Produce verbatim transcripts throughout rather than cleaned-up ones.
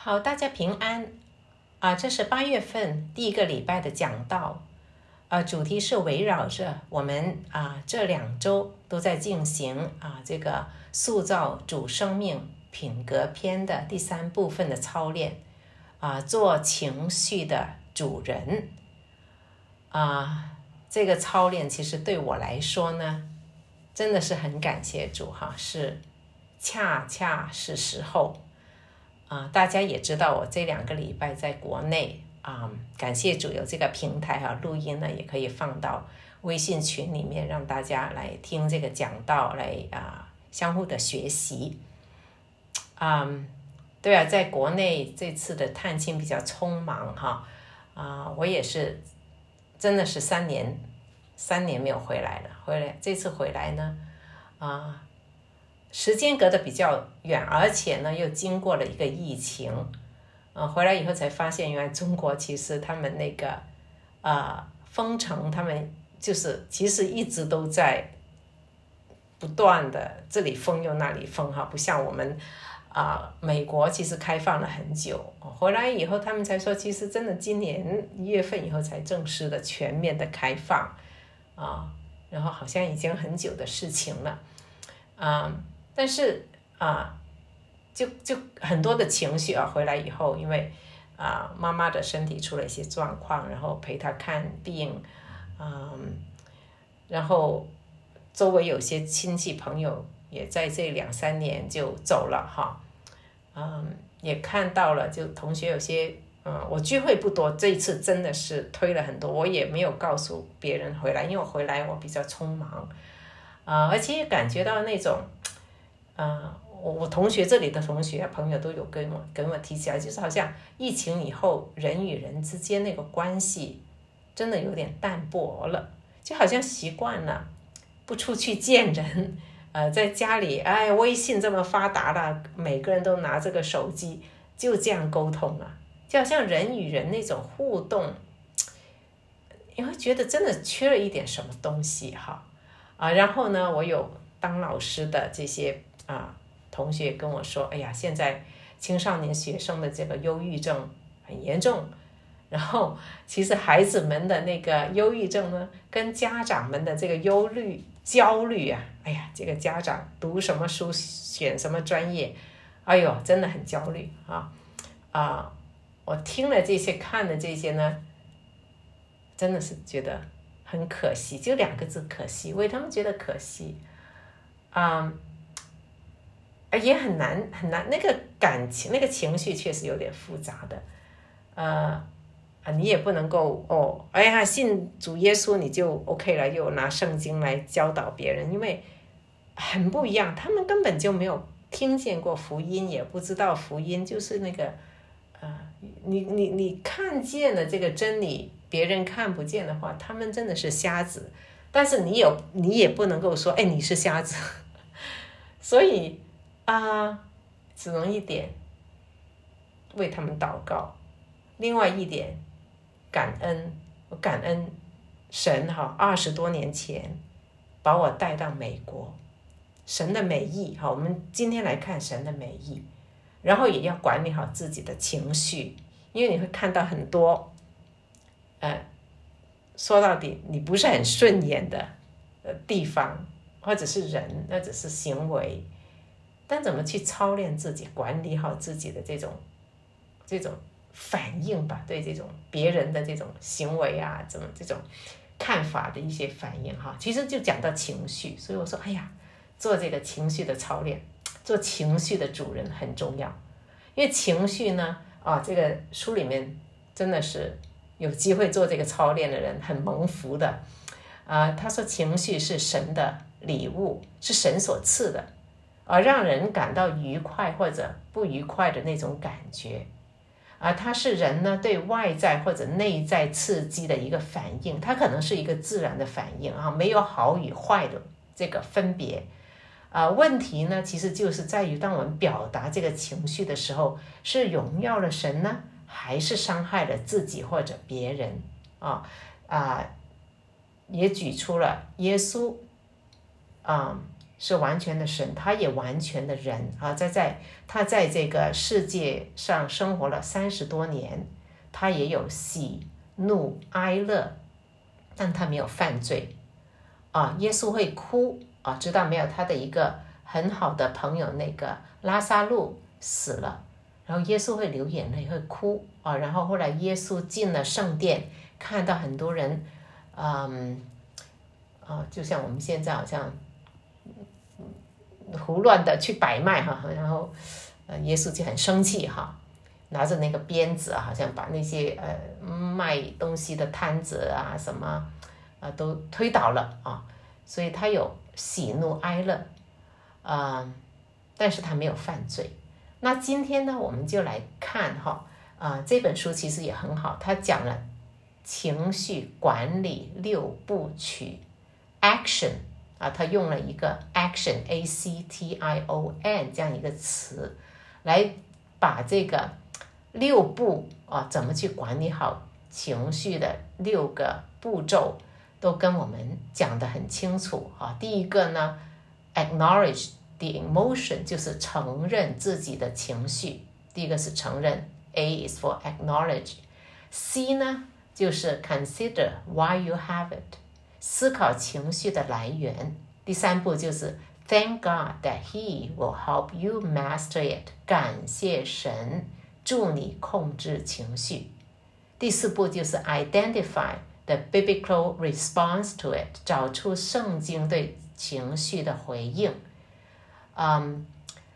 好，大家平安啊！这是八月份第一个礼拜的讲道，啊，主题是围绕着我们啊这两周都在进行啊这个塑造主生命品格篇的第三部分的操练啊，做情绪的主人啊。这个操练其实对我来说呢，真的是很感谢主哈，是恰恰是时候。啊，大家也知道我这两个礼拜在国内啊，感谢主有这个平台哈，录音呢也可以放到微信群里面，让大家来听这个讲道，来啊相互的学习。啊，对啊，在国内这次的探亲比较匆忙哈，啊，我也是真的是三年三年没有回来了，回来这次回来呢，啊。时间隔得比较远，而且呢又经过了一个疫情，呃，回来以后才发现，原来中国其实他们那个呃封城，他们就是其实一直都在不断的这里封又那里封哈，不像我们啊、呃、美国其实开放了很久，回来以后他们才说，其实真的今年一月份以后才正式的全面的开放啊，然后好像已经很久的事情了，啊。但是啊，就就很多的情绪啊，回来以后，因为啊妈妈的身体出了一些状况，然后陪她看病，嗯，然后周围有些亲戚朋友也在这两三年就走了哈，嗯，也看到了，就同学有些，嗯，我聚会不多，这一次真的是推了很多，我也没有告诉别人回来，因为我回来我比较匆忙，啊，而且也感觉到那种。呃，我我同学这里的同学朋友都有跟我跟我提起来，就是好像疫情以后人与人之间那个关系真的有点淡薄了，就好像习惯了不出去见人，呃，在家里，哎，微信这么发达了，每个人都拿这个手机就这样沟通了，就好像人与人那种互动，你会觉得真的缺了一点什么东西哈啊。然后呢，我有当老师的这些。啊，同学跟我说，哎呀，现在青少年学生的这个忧郁症很严重，然后其实孩子们的那个忧郁症呢，跟家长们的这个忧虑、焦虑啊，哎呀，这个家长读什么书、选什么专业，哎呦，真的很焦虑啊啊！我听了这些，看了这些呢，真的是觉得很可惜，就两个字，可惜，为他们觉得可惜啊。也很难很难，那个感情那个情绪确实有点复杂的，呃，你也不能够哦，哎呀，信主耶稣你就 OK 了，又拿圣经来教导别人，因为很不一样，他们根本就没有听见过福音，也不知道福音就是那个，呃，你你你看见了这个真理，别人看不见的话，他们真的是瞎子，但是你有你也不能够说，哎，你是瞎子，所以。啊，只能一点为他们祷告，另外一点感恩，我感恩神哈，二十多年前把我带到美国，神的美意哈，我们今天来看神的美意，然后也要管理好自己的情绪，因为你会看到很多，呃，说到底你不是很顺眼的地方，或者是人，或者是行为。但怎么去操练自己，管理好自己的这种这种反应吧，对这种别人的这种行为啊，怎么这种看法的一些反应哈，其实就讲到情绪，所以我说，哎呀，做这个情绪的操练，做情绪的主人很重要，因为情绪呢，啊，这个书里面真的是有机会做这个操练的人很蒙福的，啊，他说情绪是神的礼物，是神所赐的。而让人感到愉快或者不愉快的那种感觉，啊，它是人呢对外在或者内在刺激的一个反应，它可能是一个自然的反应啊，没有好与坏的这个分别，啊，问题呢其实就是在于当我们表达这个情绪的时候，是荣耀了神呢，还是伤害了自己或者别人啊啊，也举出了耶稣啊。 是完全的神，他也完全的人啊，在在他在这个世界上生活了三十多年，他也有喜怒哀乐，但他没有犯罪啊。耶稣会哭啊，知道没有？他的一个很好的朋友那个拉撒路死了，然后耶稣会流眼泪，会哭啊。然后后来耶稣进了圣殿，看到很多人，嗯啊，就像我们现在好像胡乱的去摆卖哈，然后呃，耶稣就很生气哈，拿着那个鞭子啊，好像把那些呃卖东西的摊子啊什么啊、呃、都推倒了啊，所以他有喜怒哀乐啊、呃，但是他没有犯罪。那今天呢，我们就来看哈啊、呃，这本书其实也很好，他讲了情绪管理六部曲 ，action。啊，他用了一个 action A C T I O N 这样一个词，来把这个六步啊怎么去管理好情绪的六个步骤都跟我们讲得很清楚啊。第一个呢 ，acknowledge the emotion 就是承认自己的情绪，第一个是承认 ，A is for acknowledge。C 呢就是 consider why you have it。思考情绪的来源，第三步就是 Thank God that He will help you master it。感谢神助你控制情绪。第四步就是 Identify the biblical response to it。找出圣经对情绪的回应。嗯，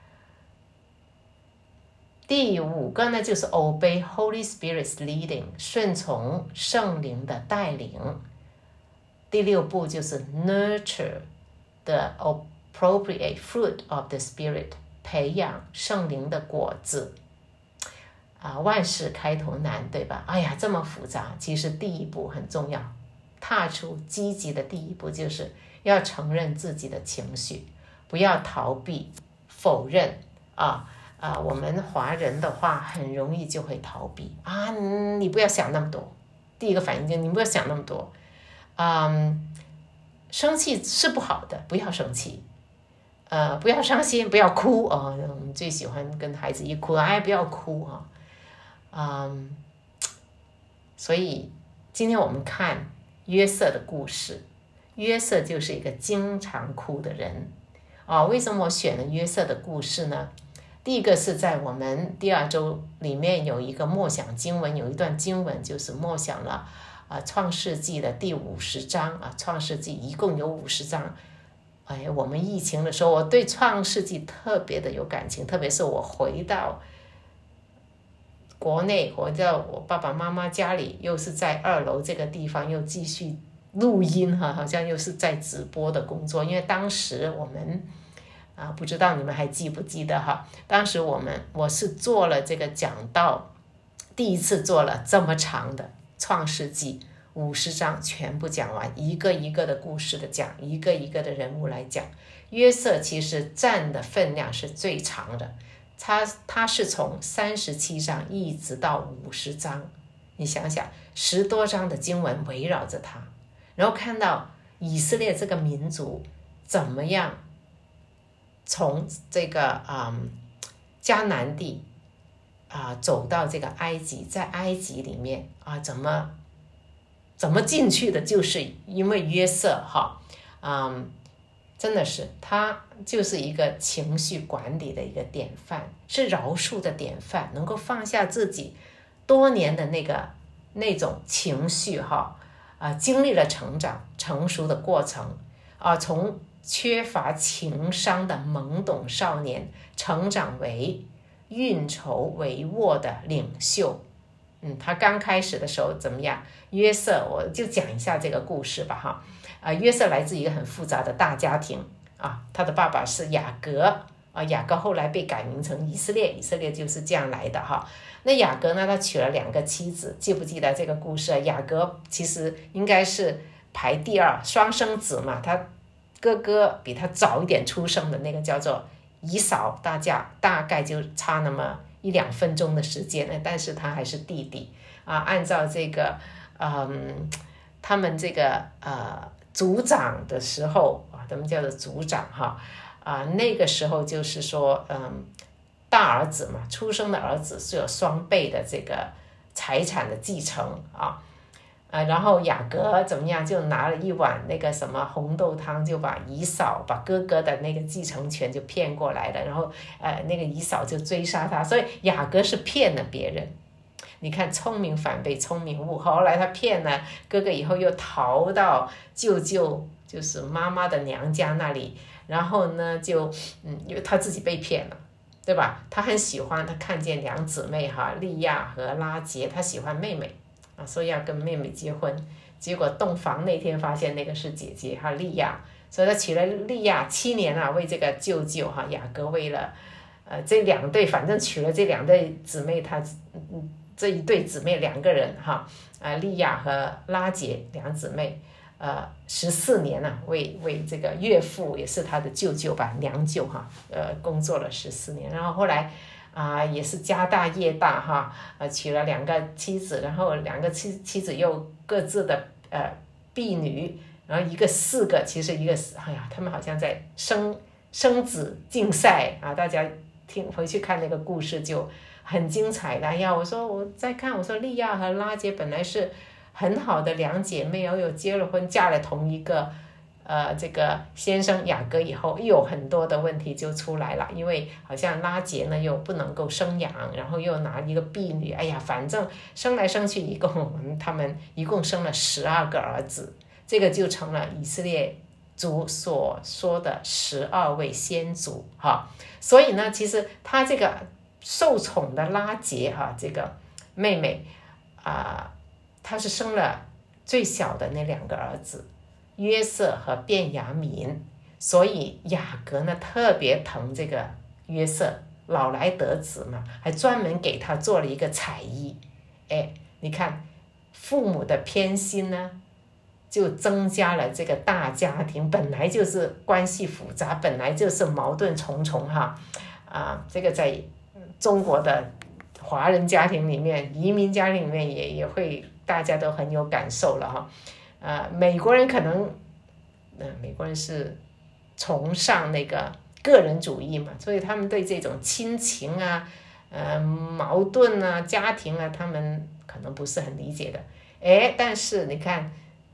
第五个呢就是 Obey Holy Spirit's leading。顺从圣灵的带领。第六步就是 nurture the appropriate fruit of the Spirit， 培养圣灵的果子。啊，万事开头难，对吧？哎呀，这么复杂。其实第一步很重要，踏出积极的第一步就是要承认自己的情绪，不要逃避、否认啊啊！我们华人的话很容易就会逃避啊，你不要想那么多。第一个反应就是你不要想那么多。嗯，生气是不好的，不要生气，呃，不要伤心，不要哭啊、哦！我们最喜欢跟孩子一哭，哎，不要哭啊、哦，嗯，所以今天我们看约瑟的故事，约瑟就是一个经常哭的人啊、哦。为什么我选了约瑟的故事呢？第一个是在我们第二周里面有一个默想经文，有一段经文就是默想了。啊，创世纪的第五十章啊，创世纪一共有五十章。哎，我们疫情的时候，我对创世纪特别的有感情，特别是我回到国内，回到我爸爸妈妈家里，又是在二楼这个地方，又继续录音哈，好像又是在直播的工作。因为当时我们啊，不知道你们还记不记得哈？当时我们我是做了这个讲道，第一次做了这么长的。创世纪五十章全部讲完，一个一个的故事的讲，一个一个的人物来讲。约瑟其实占的分量是最长的，他他是从三十七章一直到五十章，你想想，十多章的经文围绕着他，然后看到以色列这个民族怎么样从这个嗯迦南地。啊，走到这个埃及，在埃及里面啊，怎么怎么进去的？就是因为约瑟哈，嗯，真的是他就是一个情绪管理的一个典范，是饶恕的典范，能够放下自己多年的那个那种情绪哈，啊，经历了成长成熟的过程啊，从缺乏情商的懵懂少年成长为。运筹帷幄的领袖。嗯，他刚开始的时候怎么样？约瑟，我就讲一下这个故事吧哈。啊，约瑟来自一个很复杂的大家庭啊，他的爸爸是雅各啊，雅各后来被改名成以色列，以色列就是这样来的哈。那雅各呢，他娶了两个妻子，记不记得这个故事啊？雅各其实应该是排第二，双生子嘛，他哥哥比他早一点出生的那个叫做。以扫，大家大概就差那么一两分钟的时间，但是他还是弟弟啊。按照这个，嗯，他们这个呃族长的时候啊， 咱们叫做族长哈啊，那个时候就是说，嗯，大儿子嘛，出生的儿子是有双倍的这个财产的继承啊。啊，然后雅各怎么样？就拿了一碗那个什么红豆汤，就把姨嫂把哥哥的那个继承权就骗过来了，然后呃，那个姨嫂就追杀他，所以雅各是骗了别人。你看，聪明反被聪明误。后来他骗了哥哥以后，又逃到舅舅，就是妈妈的娘家那里，然后呢，就嗯，因为他自己被骗了，对吧？他很喜欢，他看见两姊妹哈，利亚和拉结，他喜欢妹妹。啊，说要跟妹妹结婚，结果洞房那天发现那个是姐姐哈利亚，所以他娶了利亚七年啊，为这个舅舅哈雅各为了，呃这两对反正娶了这两对姊妹，他嗯这一对姊妹两个人哈啊利亚和拉结两姊妹，呃十四年啊，为为这个岳父也是他的舅舅吧娘舅哈，呃工作了十四年，然后后来。啊，也是家大业大哈，呃，娶了两个妻子，然后两个妻妻子又各自的呃婢女，然后一个四个，其实一个哎呀，他们好像在生生子竞赛啊，大家听回去看那个故事就很精彩的。哎呀，我说我在看，我说利亚和拉结本来是很好的两姐妹，然后又结了婚，嫁了同一个。呃，这个先生雅各以后又有很多的问题就出来了，因为好像拉结呢又不能够生养，然后又拿一个婢女，哎呀，反正生来生去一共他们一共生了十二个儿子，这个就成了以色列族所说的十二位先祖哈。所以呢，其实他这个受宠的拉结哈，这个妹妹啊、呃，她是生了最小的那两个儿子。约瑟和便雅悯，所以雅各呢特别疼这个约瑟，老来得子嘛，还专门给他做了一个彩衣。哎，你看父母的偏心呢，就增加了这个大家庭本来就是关系复杂，本来就是矛盾重重哈。啊，这个在中国的华人家庭里面，移民家庭里面也也会大家都很有感受了哈。呃，美国人可能，呃，美国人是崇尚那个个人主义嘛，所以他们对这种亲情啊、呃矛盾啊、家庭啊，他们可能不是很理解的。哎，但是你看，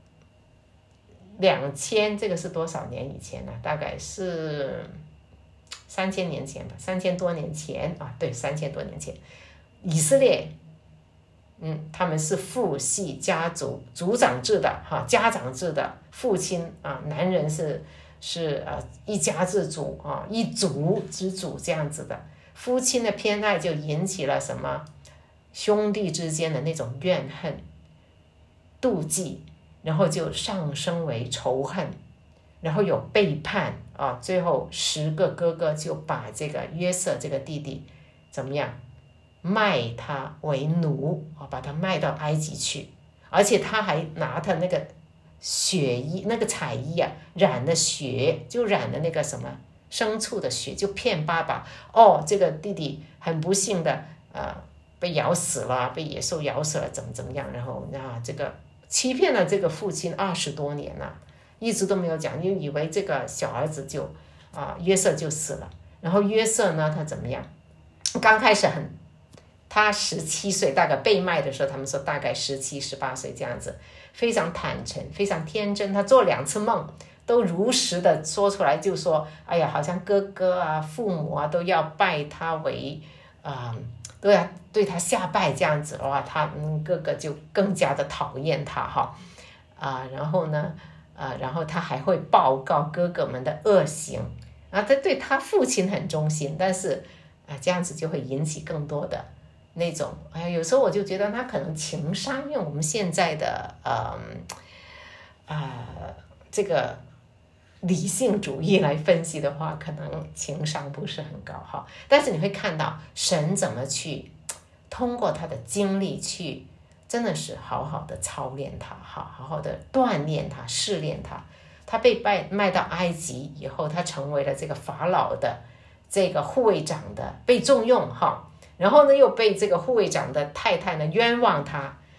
两千这个是多少年以前呢、啊？大概是三千年前吧，三千多年前啊，对，三千多年前，以色列。嗯，他们是父系家族，族长制的哈，家长制的，父亲啊，男人是是呃一家之主啊，一族之主这样子的。父亲的偏爱就引起了什么兄弟之间的那种怨恨、妒忌，然后就上升为仇恨，然后有背叛啊，最后十个哥哥就把这个约瑟这个弟弟怎么样？卖他为奴，把他卖到埃及去，而且他还拿他那个血衣，那个彩衣啊，染了血，就染了那个什么牲畜的血，就骗爸爸哦，这个弟弟很不幸的呃被咬死了，被野兽咬死了，怎么怎么样，然后啊这个欺骗了这个父亲二十多年了，一直都没有讲，因为以为这个小儿子就啊约瑟就死了，然后约瑟呢他怎么样？刚开始很。他十七岁，大概被卖的时候，他们说大概十七、十八岁这样子，非常坦诚，非常天真。他做两次梦，都如实的说出来，就说：“哎呀，好像哥哥啊、父母啊都要拜他为啊、呃，都要对他下拜这样子的话，他嗯哥哥就更加的讨厌他哈啊、呃，然后呢啊、呃，然后他还会报告哥哥们的恶行啊，他对他父亲很忠心，但是啊、呃、这样子就会引起更多的。”那种哎呀，有时候我就觉得他可能情商，用我们现在的呃啊、呃、这个理性主义来分析的话，可能情商不是很高哈。但是你会看到神怎么去通过他的经历去，真的是好好的操练他哈，好好的锻炼他、试炼他。他被卖卖到埃及以后，他成为了这个法老的这个护卫长的被重用哈。然后呢，又被这个护卫长的太太呢冤枉他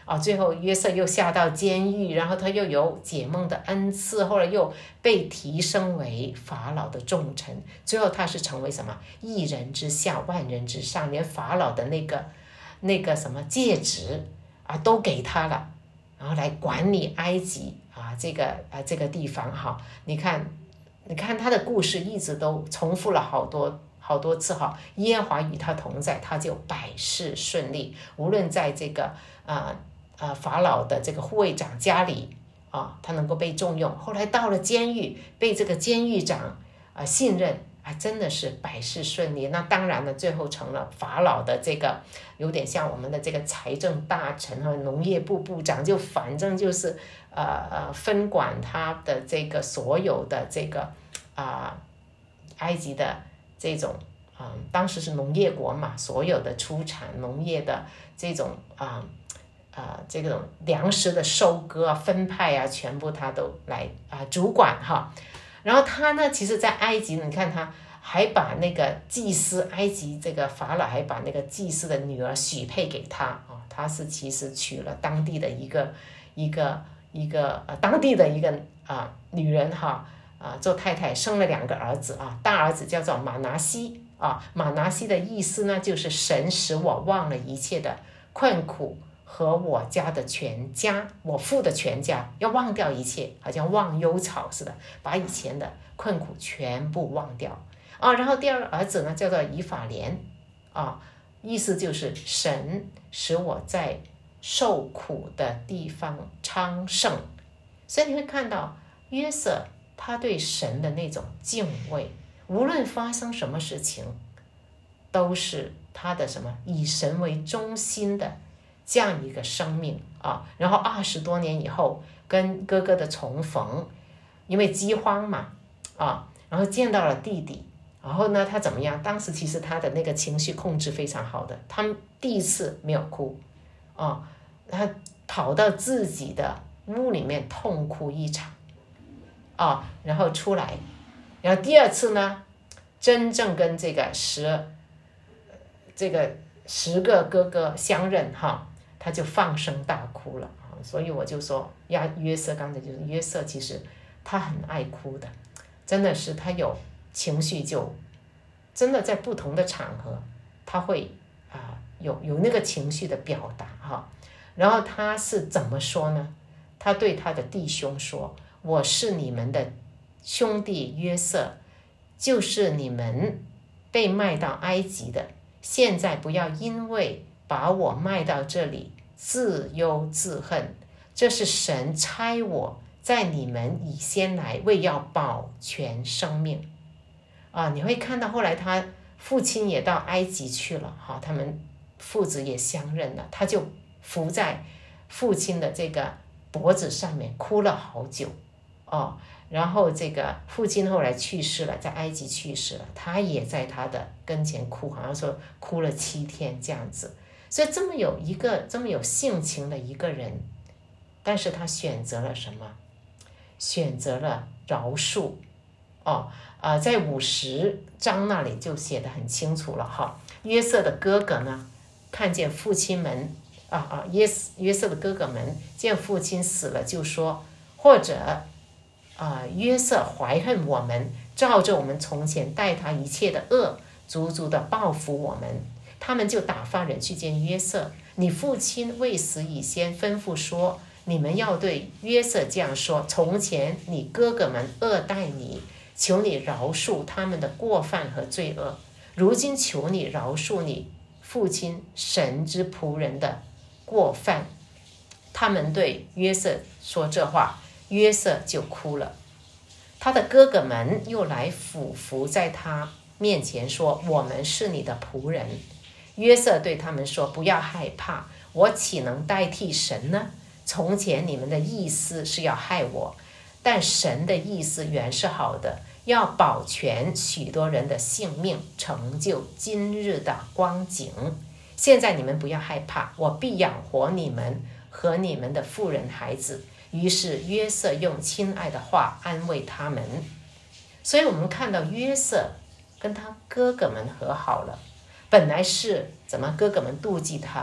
啊，最后约瑟又下到监狱，然后他又有解梦的恩赐，后来又被提升为法老的重臣，最后他是成为什么一人之下万人之上，连法老的那个那个什么戒指啊都给他了，然后来管理埃及啊这个啊这个地方哈。你看你看他的故事一直都重复了好多好多次哈，耶和华与他同在，他就百事顺利，无论在这个啊啊法老的这个护卫长家里啊，他能够被重用，后来到了监狱，被这个监狱长啊信任啊，真的是百事顺利。那当然了，最后成了法老的这个有点像我们的这个财政大臣和农业部部长，就反正就是呃呃分管他的这个所有的这个啊、呃、埃及的这种啊、呃、当时是农业国嘛，所有的出产农业的这种啊。呃啊，这种粮食的收割啊、分派啊，全部他都来啊主管哈。然后他呢，其实，在埃及，你看他还把那个祭司，埃及这个法老还把那个祭司的女儿许配给他啊。他是其实娶了当地的一个一个一个呃当地的一个啊女人哈啊做太太，生了两个儿子啊。大儿子叫做马拿西啊，马拿西的意思呢，就是神使我忘了一切的困苦。和我家的全家，我父的全家，要忘掉一切，好像忘忧草似的，把以前的困苦全部忘掉啊。然后第二个儿子呢，叫做以法莲啊，意思就是神使我在受苦的地方昌盛。所以你会看到约瑟他对神的那种敬畏，无论发生什么事情，都是他的什么以神为中心的。这样一个生命啊，然后二十多年以后跟哥哥的重逢，因为饥荒嘛啊，然后见到了弟弟，然后呢他怎么样？当时其实他的那个情绪控制非常好的，他们第一次没有哭啊，他跑到自己的屋里面痛哭一场啊，然后出来，然后第二次呢，真正跟这个十这个十个哥哥相认哈。他就放声大哭了啊，所以我就说呀，约瑟刚才就是约瑟，其实他很爱哭的，真的是他有情绪就真的在不同的场合他会啊有有那个情绪的表达哈。然后他是怎么说呢？他对他的弟兄说：“我是你们的兄弟约瑟，就是你们被卖到埃及的，现在不要因为把我卖到这里自忧自恨，这是神差我在你们以先来，为要保全生命啊！”你会看到后来他父亲也到埃及去了哈，他们父子也相认了，他就伏在父亲的这个脖子上面哭了好久哦。然后这个父亲后来去世了，在埃及去世了，他也在他的跟前哭，好像说哭了七天这样子。所以这么有一个这么有性情的一个人，但是他选择了什么？选择了饶恕哦。呃，在五十章那里就写得很清楚了哈。约瑟的哥哥呢，看见父亲们啊啊约约瑟的哥哥们见父亲死了，就说或者啊、呃、约瑟怀恨我们，照着我们从前待他一切的恶，足足的报复我们。他们就打发人去见约瑟，你父亲未死以先吩咐说，你们要对约瑟这样说：从前你哥哥们恶待你，求你饶恕他们的过犯和罪恶。如今求你饶恕你父亲神之仆人的过犯。他们对约瑟说这话，约瑟就哭了。他的哥哥们又来俯伏在他面前说：我们是你的仆人。约瑟对他们说：不要害怕，我岂能代替神呢？从前你们的意思是要害我，但神的意思原是好的，要保全许多人的性命，成就今日的光景。现在你们不要害怕，我必养活你们和你们的妇人孩子。于是约瑟用亲爱的话安慰他们。所以我们看到约瑟跟他哥哥们和好了。本来是怎么哥哥们妒忌他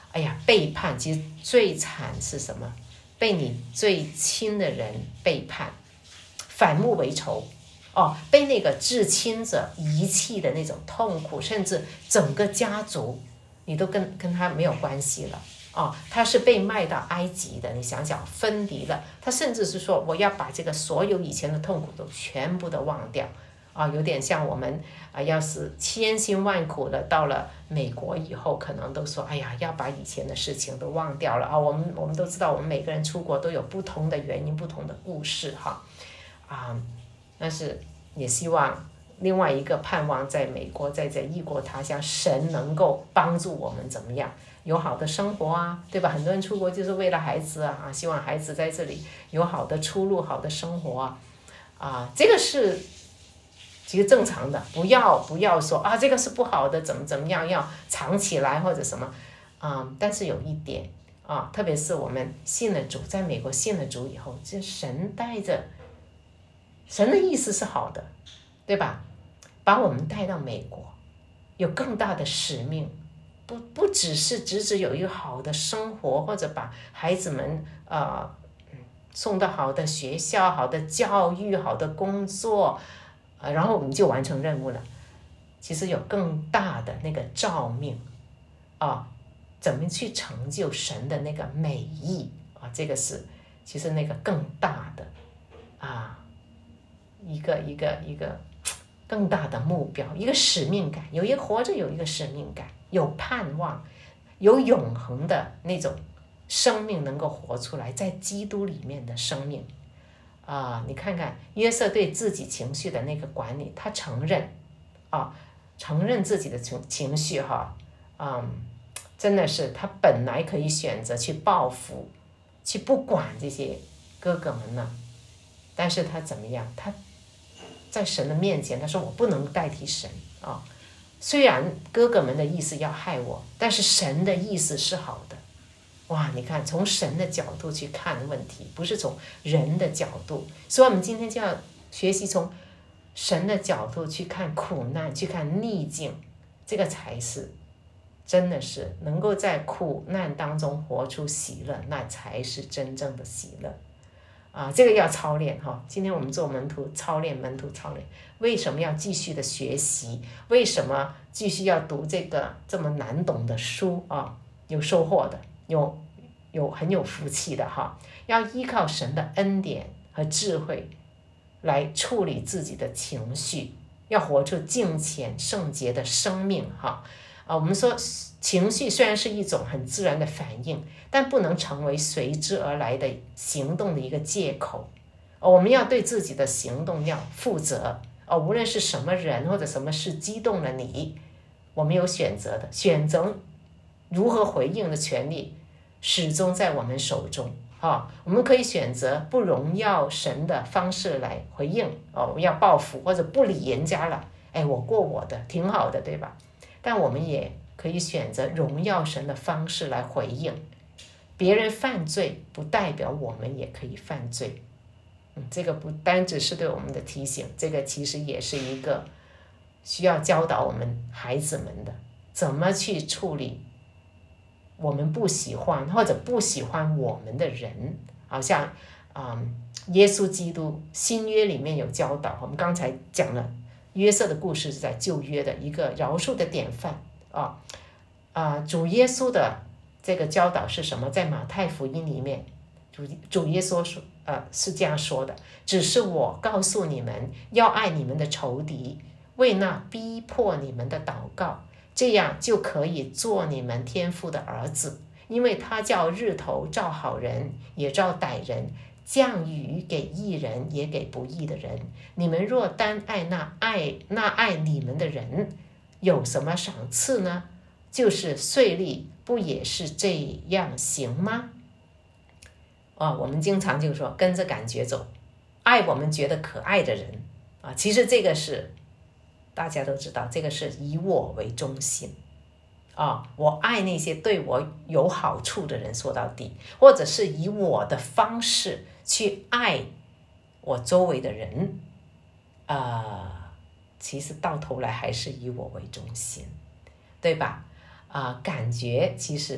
哎呀，背叛其实最惨是什么？被你最亲的人背叛，反目为仇。哦，被那个至亲者遗弃的那种痛苦，甚至整个家族你都跟跟他没有关系了。哦，他是被卖到埃及的，你想想，分离了。他甚至是说，我要把这个所有以前的痛苦都全部都忘掉。啊，有点像我们啊，要是千辛万苦的到了美国以后，可能都说，哎呀，要把以前的事情都忘掉了啊。我们我们都知道，我们每个人出国都有不同的原因、不同的故事哈。啊，但是也希望另外一个盼望，在美国，在这异国他乡，神能够帮助我们怎么样有好的生活啊，对吧？很多人出国就是为了孩子啊，希望孩子在这里有好的出路、好的生活啊，啊，这个是其实正常的，不要不要说啊，这个是不好的，怎么怎么样，要藏起来或者什么，啊，但是有一点啊，特别是我们信了主，在美国信了主以后，这神带着神的意思是好的，对吧？把我们带到美国，有更大的使命，不不只是只只有一个好的生活，或者把孩子们呃送到好的学校、好的教育、好的工作。呃，然后我们就完成任务了。其实有更大的那个召命啊，怎么去成就神的那个美意啊？这个是其实那个更大的啊，一个一个一个更大的目标，一个使命感，有一个活着有一个使命感，有盼望，有永恒的那种生命能够活出来，在基督里面的生命。啊、呃，你看看约瑟对自己情绪的那个管理，他承认啊，承认自己的情情绪哈，嗯，真的是他本来可以选择去报复，去不管这些哥哥们呢，但是他怎么样？他在神的面前，他说我不能代替神啊。虽然哥哥们的意思要害我，但是神的意思是好的。哇，你看，从神的角度去看问题，不是从人的角度。所以我们今天就要学习从神的角度去看苦难，去看逆境，这个才是真的是能够在苦难当中活出喜乐，那才是真正的喜乐啊！这个要操练哈。今天我们做门徒操练，门徒操练，为什么要继续的学习？为什么继续要读这个这么难懂的书啊？有收获的。有有很有福气的哈，要依靠神的恩典和智慧来处理自己的情绪，要活出敬虔圣洁的生命哈。啊，我们说情绪虽然是一种很自然的反应，但不能成为随之而来的行动的一个借口。我们要对自己的行动要负责哦，无论是什么人或者什么事激动了你，我们有选择的，选择如何回应的权利始终在我们手中啊！我们可以选择不荣耀神的方式来回应哦，我们要报复或者不理人家了，哎，我过我的挺好的，对吧？但我们也可以选择荣耀神的方式来回应。别人犯罪不代表我们也可以犯罪，嗯，这个不单只是对我们的提醒，这个其实也是一个需要教导我们孩子们的，怎么去处理我们不喜欢或者不喜欢我们的人。好像嗯，耶稣基督新约里面有教导，我们刚才讲了约瑟的故事是在旧约的一个饶恕的典范啊。啊，主耶稣的这个教导是什么？在马太福音里面，主主耶稣说，呃，是这样说的：只是我告诉你们，要爱你们的仇敌，为那逼迫你们的祷告，这样就可以做你们天父的儿子。因为他叫日头照好人，也照歹人，降雨给义人，也给不义的人。你们若单爱那爱那爱你们的人，有什么赏赐呢？就是税吏不也是这样行吗？啊，我们经常就说跟着感觉走，爱我们觉得可爱的人啊，其实这个是大家都知道，这个是以我为中心啊，我爱那些对我有好处的人，说到底，或者是以我的方式去爱我周围的人，呃，其实到头来还是以我为中心，对吧？啊、呃，感觉其实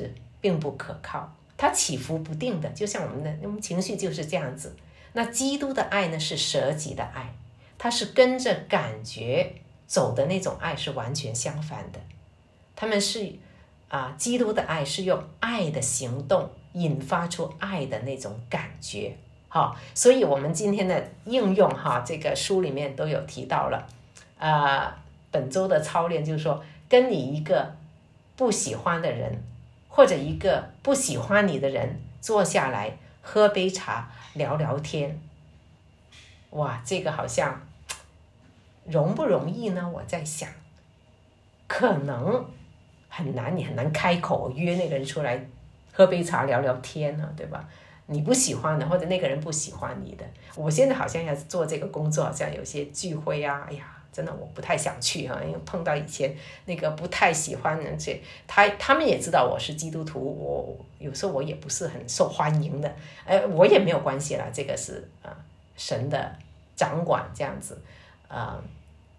并不可靠，它起伏不定的，就像我们的我们情绪就是这样子。那基督的爱呢，是舍己的爱，它是跟着感觉走的那种爱，是完全相反的。他们是啊，基督的爱是用爱的行动引发出爱的那种感觉。好，所以我们今天的应用哈，这个书里面都有提到了。呃，本周的操练就是说，跟你一个不喜欢的人，或者一个不喜欢你的人坐下来喝杯茶聊聊天。哇，这个好像容不容易呢？我在想，可能很难，你很难开口约那个人出来喝杯茶聊聊天呢、啊，对吧？你不喜欢的，或者那个人不喜欢你的，我现在好像要做这个工作，好像有些聚会啊，哎呀，真的我不太想去哈、啊，因为碰到以前那个不太喜欢的，这他他们也知道我是基督徒，我有时候我也不是很受欢迎的，呃，我也没有关系啦，这个是啊、呃、神的掌管这样子，啊、呃。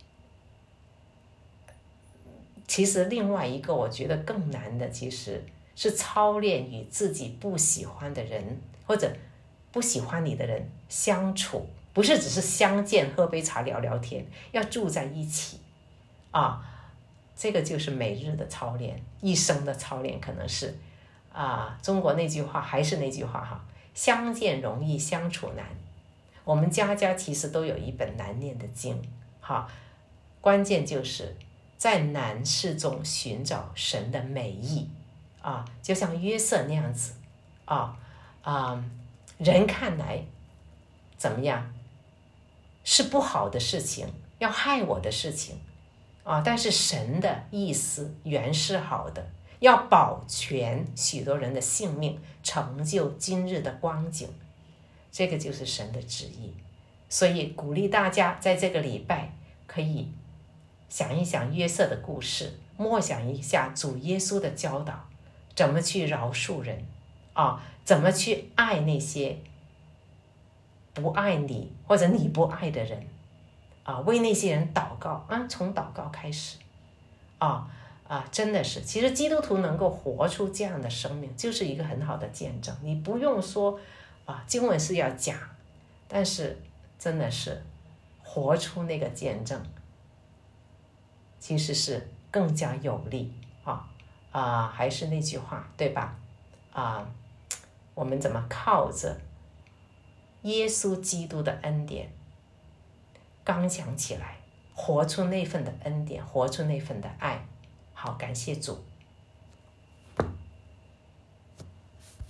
其实另外一个我觉得更难的，其实是操练与自己不喜欢的人或者不喜欢你的人相处，不是只是相见喝杯茶聊聊天，要住在一起啊，这个就是每日的操练，一生的操练，可能是啊，中国那句话还是那句话哈，相见容易相处难。我们家家其实都有一本难念的经哈，关键就是在难事中寻找神的美意啊，就像约瑟那样子啊啊，人看来怎么样是不好的事情，要害我的事情啊，但是神的意思原是好的，要保全许多人的性命，成就今日的光景，这个就是神的旨意。所以鼓励大家在这个礼拜可以想一想约瑟的故事，默想一下主耶稣的教导，怎么去饶恕人啊？怎么去爱那些不爱你或者你不爱的人啊？为那些人祷告啊，从祷告开始啊啊！真的是，其实基督徒能够活出这样的生命，就是一个很好的见证。你不用说啊，经文是要讲，但是真的是活出那个见证，其实是更加有力啊啊！还是那句话，对吧？啊，我们怎么靠着耶稣基督的恩典刚强起来，活出那份的恩典，活出那份的爱。好，感谢主。